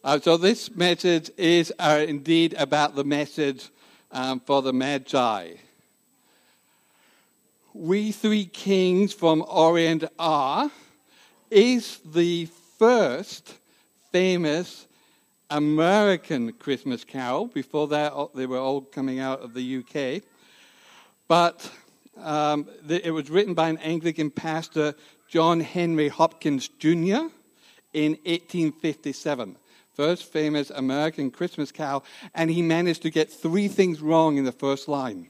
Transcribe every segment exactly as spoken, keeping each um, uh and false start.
Uh, so this message is uh, indeed about the message um, for the Magi. We Three Kings from Orient Are is the first famous American Christmas carol. Before that, they were all coming out of the U K. But um, the, it was written by an Anglican pastor, John Henry Hopkins Junior, in eighteen fifty-seven. First famous American Christmas carol, and he managed to get three things wrong in the first line.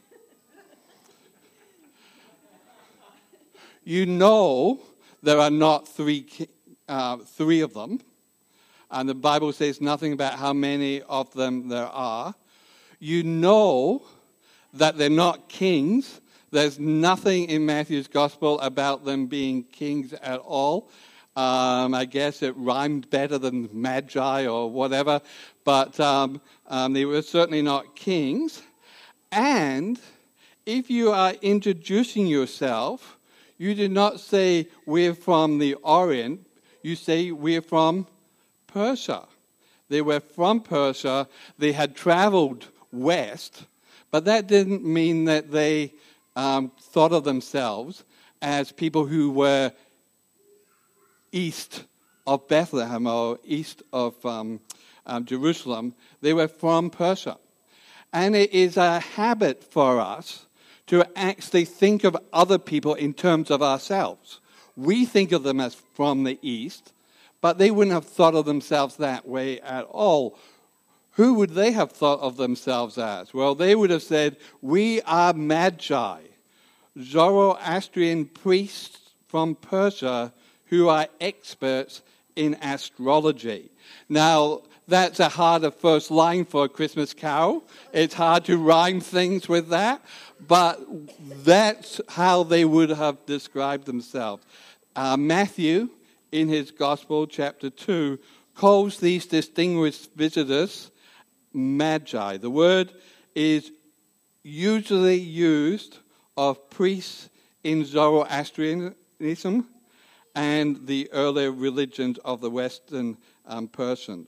You know there are not three, uh, three of them, and the Bible says nothing about how many of them there are. You know that they're not kings. There's nothing in Matthew's gospel about them being kings at all. Um, I guess it rhymed better than magi or whatever, but um, um, they were certainly not kings. And if you are introducing yourself, you do not say, we're from the Orient. You say, we're from Persia. They were from Persia. They had traveled west, but that didn't mean that they um, thought of themselves as people who were east of Bethlehem or east of um, um, Jerusalem. They were from Persia. And it is a habit for us to actually think of other people in terms of ourselves. We think of them as from the east, but they wouldn't have thought of themselves that way at all. Who would they have thought of themselves as? Well, they would have said, we are magi, Zoroastrian priests from Persia who are experts in astrology. Now, that's a harder first line for a Christmas carol. It's hard to rhyme things with that, but that's how they would have described themselves. Uh, Matthew, in his Gospel, chapter two, calls these distinguished visitors magi. The word is usually used of priests in Zoroastrianism and the earlier religions of the Western um, Persians.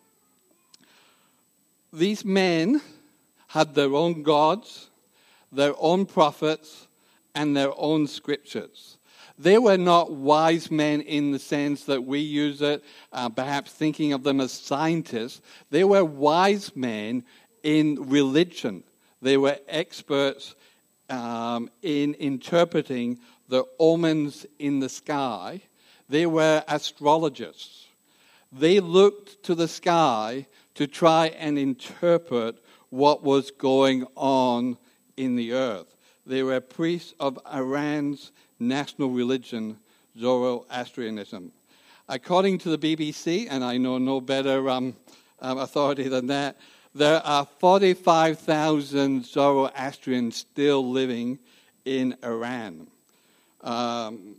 These men had their own gods, their own prophets, and their own scriptures. They were not wise men in the sense that we use it, uh, perhaps thinking of them as scientists. They were wise men in religion. They were experts um, in interpreting the omens in the sky. They were astrologers. They looked to the sky to try and interpret what was going on in the earth. They were priests of Iran's national religion, Zoroastrianism. According to the B B C, and I know no better um, um, authority than that, there are forty-five thousand Zoroastrians still living in Iran. Um,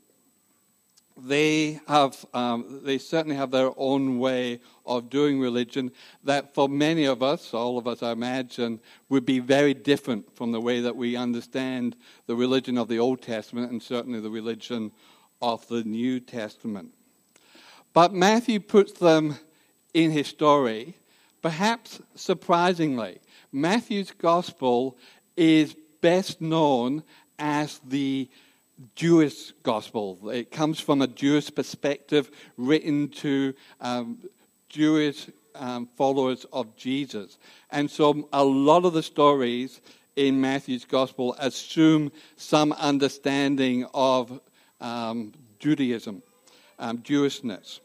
they have, um, they certainly have their own way of doing religion that for many of us, all of us I imagine, would be very different from the way that we understand the religion of the Old Testament and certainly the religion of the New Testament. But Matthew puts them in his story, perhaps surprisingly. Matthew's gospel is best known as the Jewish gospel. It comes from a Jewish perspective, written to um, Jewish um, followers of Jesus. And so a lot of the stories in Matthew's gospel assume some understanding of um, Judaism, um, Jewishness.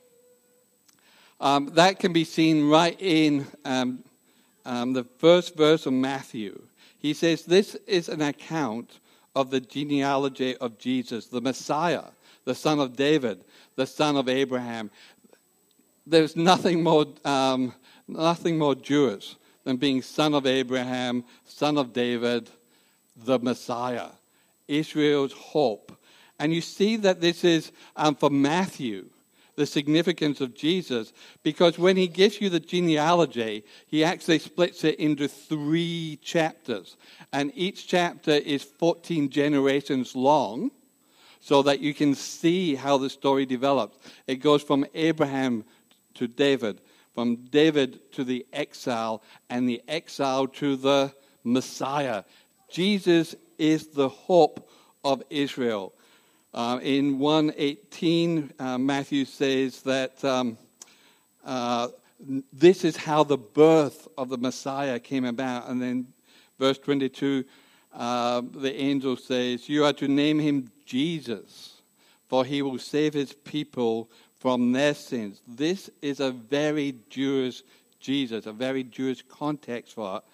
Um, that can be seen right in um, um, the first verse of Matthew. He says, this is an account of the genealogy of Jesus, the Messiah, the son of David, the son of Abraham. There's nothing more, um, nothing more Jewish than being son of Abraham, son of David, the Messiah, Israel's hope. And you see that this is, um, for Matthew, the significance of Jesus, because when he gives you the genealogy, he actually splits it into three chapters. And each chapter is fourteen generations long, so that you can see how the story develops. It goes from Abraham to David, from David to the exile, and the exile to the Messiah. Jesus is the hope of Israel. Uh, in one eighteen, uh, Matthew says that um, uh, this is how the birth of the Messiah came about. And then verse twenty-two, uh, the angel says, "You are to name him Jesus, for he will save his people from their sins." This is a very Jewish Jesus, a very Jewish context for it.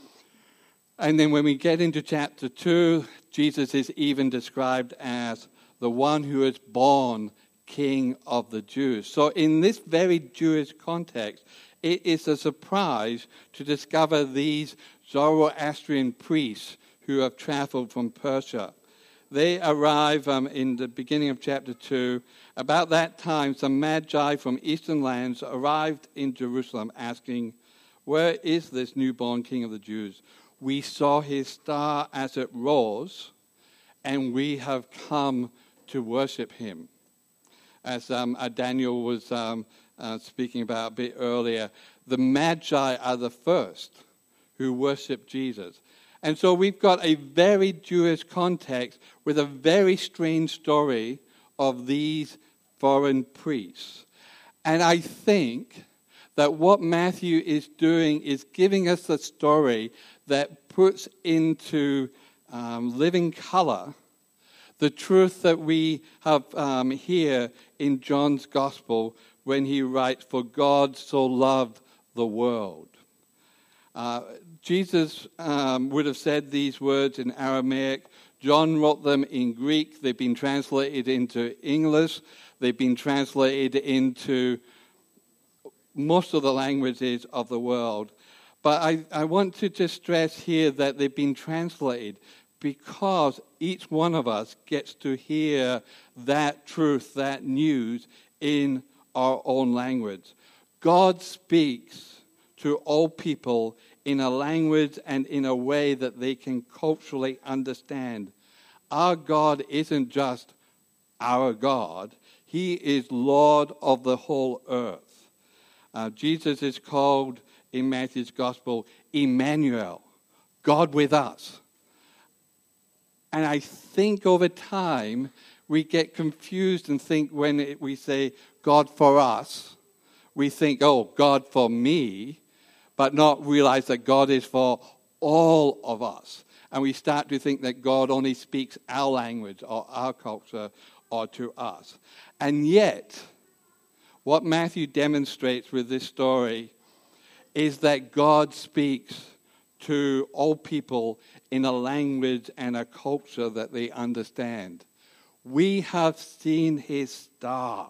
And then when we get into chapter two, Jesus is even described as the one who is born King of the Jews. So in this very Jewish context, it is a surprise to discover these Zoroastrian priests who have traveled from Persia. They arrive um, in the beginning of chapter two. About that time, some magi from eastern lands arrived in Jerusalem asking, "Where is this newborn King of the Jews? We saw his star as it rose, and we have come to worship him." As um, uh, Daniel was um, uh, speaking about a bit earlier, the Magi are the first who worship Jesus. And so we've got a very Jewish context with a very strange story of these foreign priests. And I think that what Matthew is doing is giving us a story that puts into um, living color the truth that we have um, here in John's Gospel when he writes, "For God so loved the world." Uh, Jesus um, would have said these words in Aramaic. John wrote them in Greek. They've been translated into English. They've been translated into most of the languages of the world. But I, I want to just stress here that they've been translated because each one of us gets to hear that truth, that news in our own language. God speaks to all people in a language and in a way that they can culturally understand. Our God isn't just our God. He is Lord of the whole earth. Uh, Jesus is called in Matthew's Gospel Emmanuel, God with us. And I think over time we get confused and think when it, we say God for us, we think, oh, God for me, but not realize that God is for all of us. And we start to think that God only speaks our language or our culture or to us. And yet, what Matthew demonstrates with this story is that God speaks to all people in a language and a culture that they understand. We have seen his star.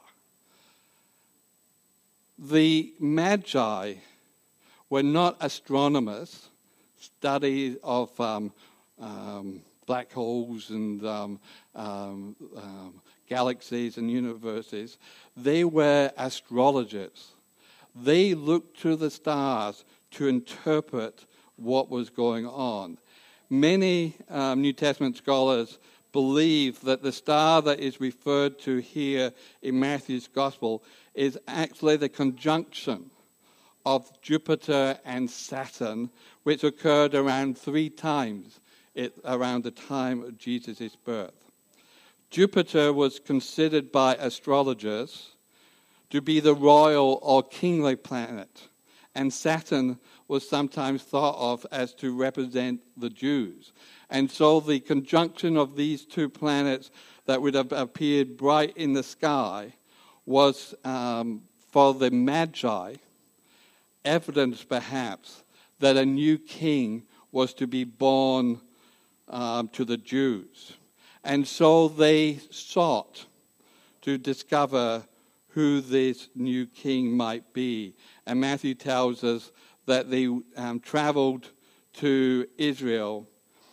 The Magi were not astronomers, study of um, um, black holes and um, um, um, galaxies and universes. They were astrologers. They looked to the stars to interpret what was going on. Many um, New Testament scholars believe that the star that is referred to here in Matthew's Gospel is actually the conjunction of Jupiter and Saturn, which occurred around three times it, around the time of Jesus' birth. Jupiter was considered by astrologers to be the royal or kingly planet, and Saturn was sometimes thought of as to represent the Jews. And so the conjunction of these two planets that would have appeared bright in the sky was, um, for the Magi, evidence perhaps that a new king was to be born um, to the Jews. And so they sought to discover who this new king might be. And Matthew tells us that they um, traveled to Israel,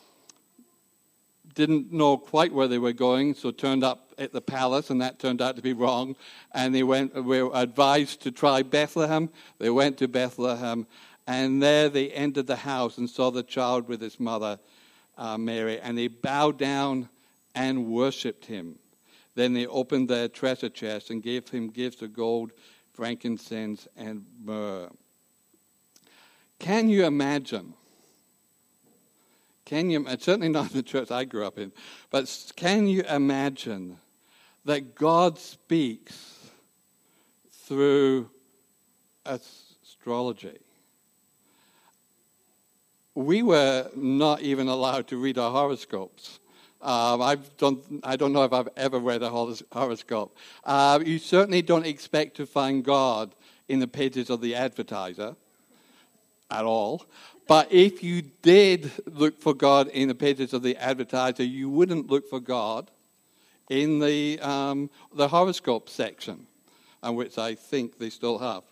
didn't know quite where they were going, so turned up at the palace, and that turned out to be wrong. And they went, were advised to try Bethlehem. They went to Bethlehem, and there they entered the house and saw the child with his mother, uh, Mary, and they bowed down and worshipped him. Then they opened their treasure chest and gave him gifts of gold, frankincense, and myrrh. Can you imagine? Can you, certainly not in the church I grew up in, but can you imagine that God speaks through astrology? We were not even allowed to read our horoscopes. Um, I've done, I don't know if I've ever read a horos- horoscope. Uh, you certainly don't expect to find God in the pages of the Advertiser at all. But if you did look for God in the pages of the Advertiser, you wouldn't look for God in the um, the horoscope section, uh, which I think they still have.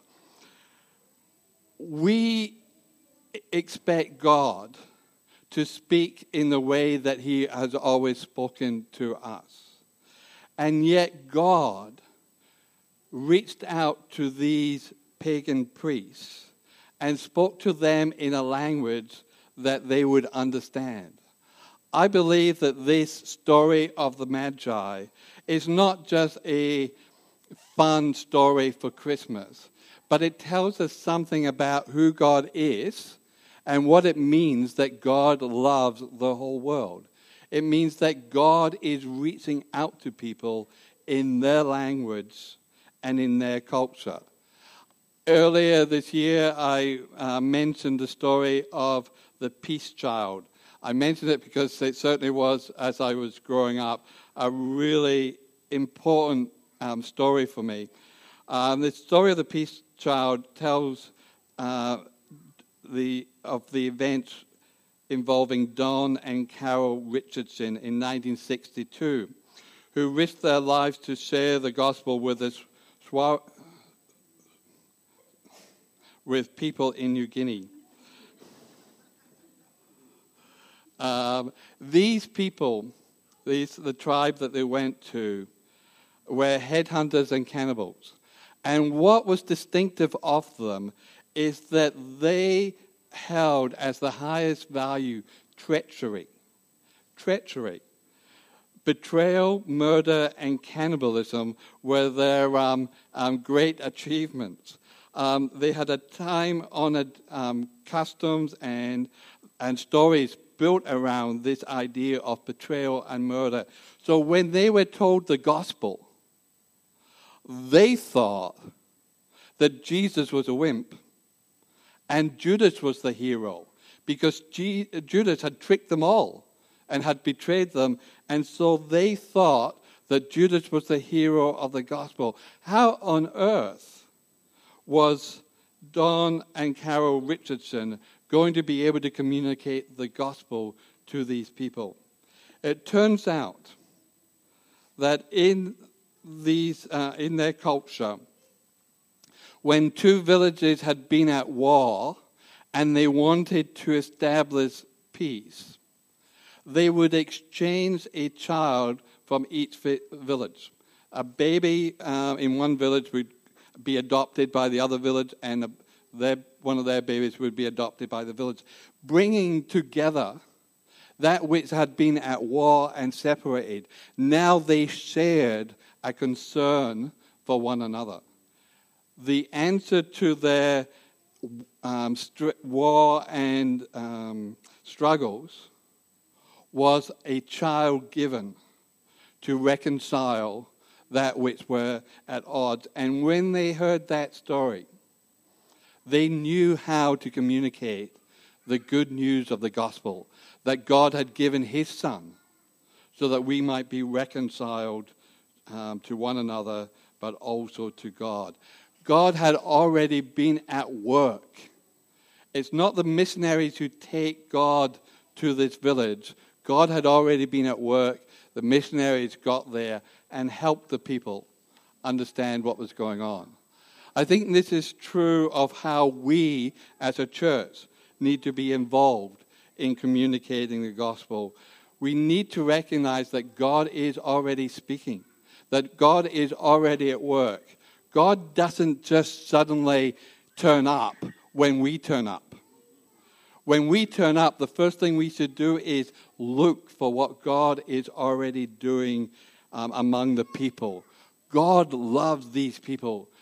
We expect God to speak in the way that he has always spoken to us. And yet God reached out to these pagan priests and spoke to them in a language that they would understand. I believe that this story of the Magi is not just a fun story for Christmas, but it tells us something about who God is and what it means that God loves the whole world. It means that God is reaching out to people in their language and in their culture. Earlier this year, I uh, mentioned the story of the Peace Child. I mentioned it because it certainly was, as I was growing up, a really important um, story for me. Um, the story of the Peace Child tells uh, the of the events involving Don and Carol Richardson in nineteen sixty-two, who risked their lives to share the gospel with us. with people in New Guinea. Um, these people, these, the tribe that they went to, were headhunters and cannibals. And what was distinctive of them is that they held as the highest value treachery. Treachery. Betrayal, murder, and cannibalism were their um, um, great achievements. Um, they had a time-honored um, customs and and stories built around this idea of betrayal and murder. So when they were told the gospel, they thought that Jesus was a wimp and Judas was the hero because G- Judas had tricked them all and had betrayed them, and so they thought that Judas was the hero of the gospel. How on earth was Don and Carol Richardson going to be able to communicate the gospel to these people? It turns out that in these, uh, in their culture, when two villages had been at war and they wanted to establish peace, they would exchange a child from each vi- village. A baby uh, in one village would be adopted by the other village, and a, their, one of their babies would be adopted by the village, bringing together that which had been at war and separated. Now they shared a concern for one another. The answer to their um, stri- war and um, struggles was a child given to reconcile that which were at odds. And when they heard that story, they knew how to communicate the good news of the gospel, that God had given his Son so that we might be reconciled um, to one another, but also to God. God had already been at work. It's not the missionaries who take God to this village. God had already been at work. The missionaries got there and helped the people understand what was going on. I think this is true of how we as a church need to be involved in communicating the gospel. We need to recognize that God is already speaking, that God is already at work. God doesn't just suddenly turn up when we turn up. When we turn up, the first thing we should do is look for what God is already doing um, among the people. God loves these people,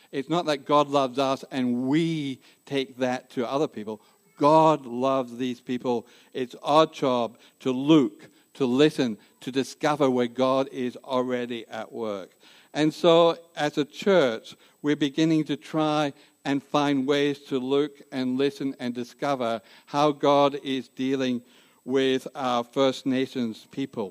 It's not that God loves us and we take that to other people. God loves these people. It's our job to look, to listen, to discover where God is already at work. And so, as a church, we're beginning to try and find ways to look and listen and discover how God is dealing with our First Nations people.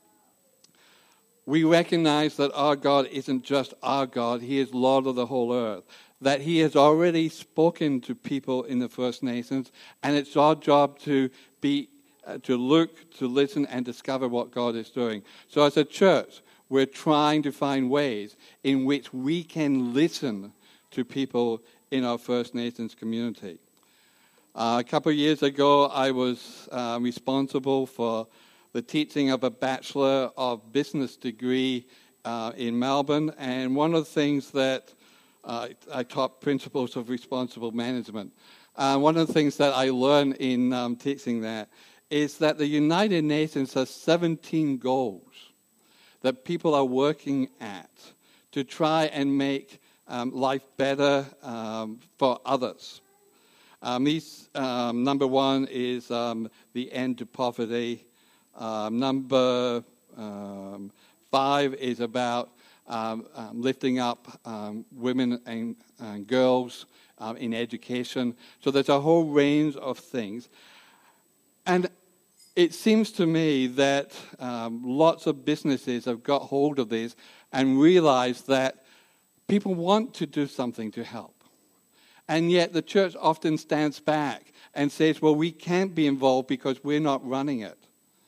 We recognize that our God isn't just our God, He is Lord of the whole earth, that He has already spoken to people in the First Nations, and it's our job to be uh, to look, to listen, and discover what God is doing. So as a church, we're trying to find ways in which we can listen to people in our First Nations community. Uh, a couple of years ago, I was uh, responsible for the teaching of a Bachelor of Business degree uh, in Melbourne, and one of the things that uh, I taught principles of responsible management. Uh, one of the things that I learned in um, teaching that is that the United Nations has seventeen goals that people are working at to try and make um, life better um, for others. Um, these, um, number one is um, the end to poverty. Um, number um, five is about um, um, lifting up um, women and, and girls um, in education. So there's a whole range of things. And it seems to me that um, lots of businesses have got hold of this and realized that people want to do something to help. And yet the church often stands back and says, well, we can't be involved because we're not running it.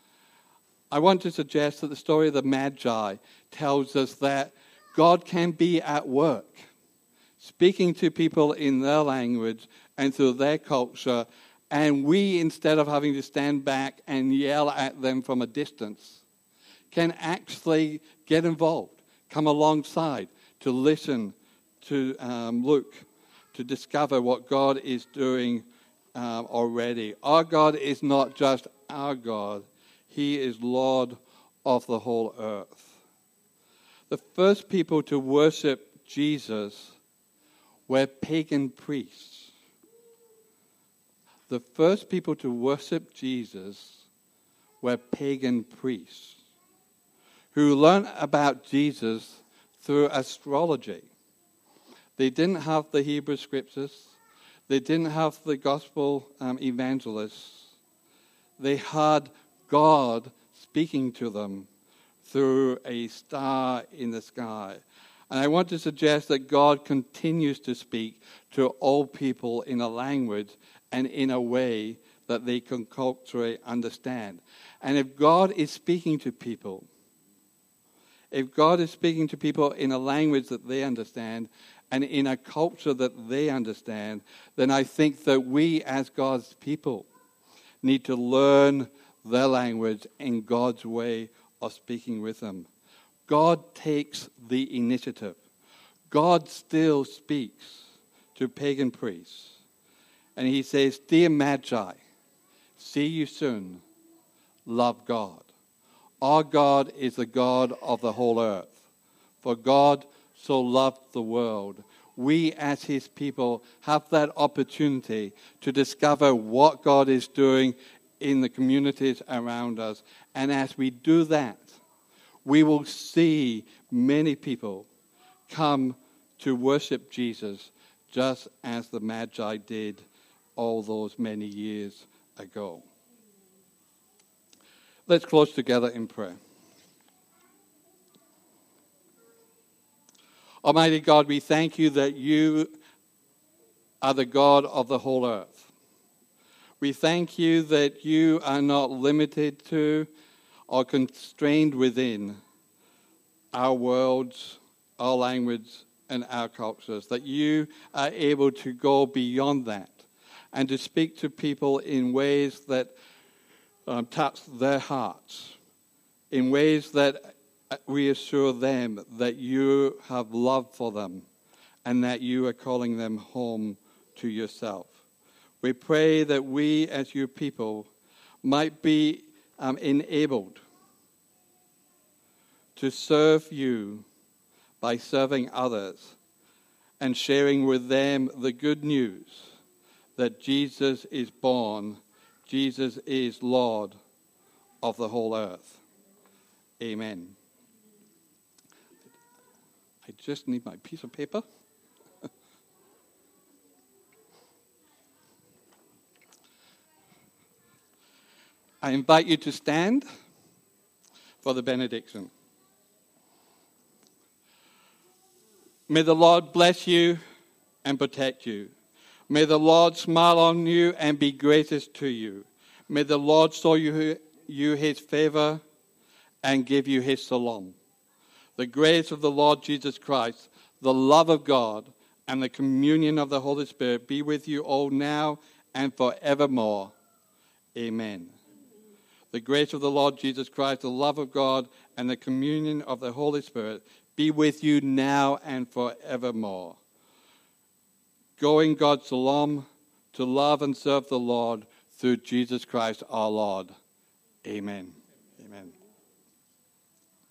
I want to suggest that the story of the Magi tells us that God can be at work, speaking to people in their language and through their culture, and we, instead of having to stand back and yell at them from a distance, can actually get involved, come alongside, to listen, to um, look, to discover what God is doing um, already. Our God is not just our God. He is Lord of the whole earth. The first people to worship Jesus were pagan priests. The first people to worship Jesus were pagan priests who learned about Jesus through astrology. They didn't have the Hebrew scriptures. They didn't have the gospel um, evangelists. They had God speaking to them through a star in the sky. And I want to suggest that God continues to speak to all people in a language and in a way that they can culturally understand. And if God is speaking to people, if God is speaking to people in a language that they understand and in a culture that they understand, then I think that we as God's people need to learn their language and God's way of speaking with them. God takes the initiative. God still speaks to pagan priests. And he says, "Dear Magi, see you soon. Love God." Our God is the God of the whole earth. For God so loved the world. We as his people have that opportunity to discover what God is doing in the communities around us. And as we do that, we will see many people come to worship Jesus just as the Magi did all those many years ago. Let's close together in prayer. Almighty God, we thank you that you are the God of the whole earth. We thank you that you are not limited to or constrained within our worlds, our language, and our cultures, that you are able to go beyond that and to speak to people in ways that um, touch their hearts, in ways that reassure them that you have love for them and that you are calling them home to yourself. We pray that we as your people might be um, enabled to serve you by serving others and sharing with them the good news that Jesus is born, Jesus is Lord of the whole earth. Amen. I just need my piece of paper. I invite you to stand for the benediction. May the Lord bless you and protect you. May the Lord smile on you and be gracious to you. May the Lord show you, you his favor and give you his shalom. The grace of the Lord Jesus Christ, the love of God, and the communion of the Holy Spirit be with you all now and forevermore. Amen. The grace of the Lord Jesus Christ, the love of God, and the communion of the Holy Spirit be with you now and forevermore. Go in God's shalom to love and serve the Lord through Jesus Christ our Lord. Amen. Amen.